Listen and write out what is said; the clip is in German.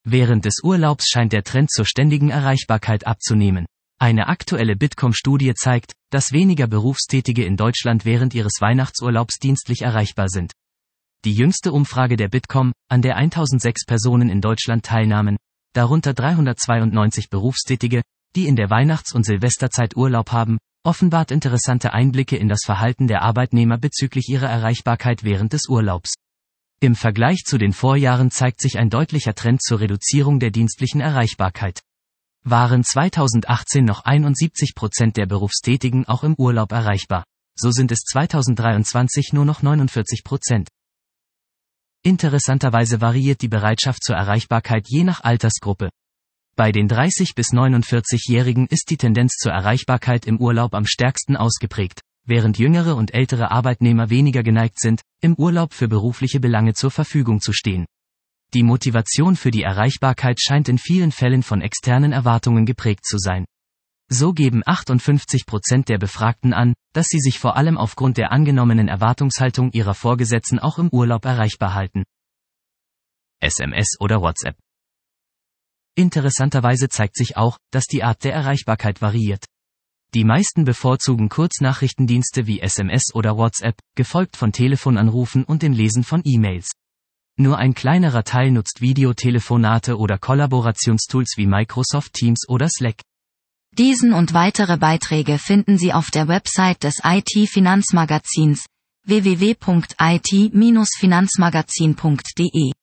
Während des Urlaubs scheint der Trend zur ständigen Erreichbarkeit abzunehmen. Eine aktuelle Bitkom-Studie zeigt, dass weniger Berufstätige in Deutschland während ihres Weihnachtsurlaubs dienstlich erreichbar sind. Die jüngste Umfrage der Bitkom, an der 1006 Personen in Deutschland teilnahmen, darunter 392 Berufstätige, die in der Weihnachts- und Silvesterzeit Urlaub haben, offenbart interessante Einblicke in das Verhalten der Arbeitnehmer bezüglich ihrer Erreichbarkeit während des Urlaubs. Im Vergleich zu den Vorjahren zeigt sich ein deutlicher Trend zur Reduzierung der dienstlichen Erreichbarkeit. Waren 2018 noch 71% der Berufstätigen auch im Urlaub erreichbar, so sind es 2023 nur noch 49%. Interessanterweise variiert die Bereitschaft zur Erreichbarkeit je nach Altersgruppe. Bei den 30- bis 49-Jährigen ist die Tendenz zur Erreichbarkeit im Urlaub am stärksten ausgeprägt, während jüngere und ältere Arbeitnehmer weniger geneigt sind, im Urlaub für berufliche Belange zur Verfügung zu stehen. Die Motivation für die Erreichbarkeit scheint in vielen Fällen von externen Erwartungen geprägt zu sein. So geben 58% der Befragten an, dass sie sich vor allem aufgrund der angenommenen Erwartungshaltung ihrer Vorgesetzten auch im Urlaub erreichbar halten. SMS oder WhatsApp. Interessanterweise zeigt sich auch, dass die Art der Erreichbarkeit variiert. Die meisten bevorzugen Kurznachrichtendienste wie SMS oder WhatsApp, gefolgt von Telefonanrufen und dem Lesen von E-Mails. Nur ein kleinerer Teil nutzt Videotelefonate oder Kollaborationstools wie Microsoft Teams oder Slack. Diesen und weitere Beiträge finden Sie auf der Website des IT-Finanzmagazins www.it-finanzmagazin.de.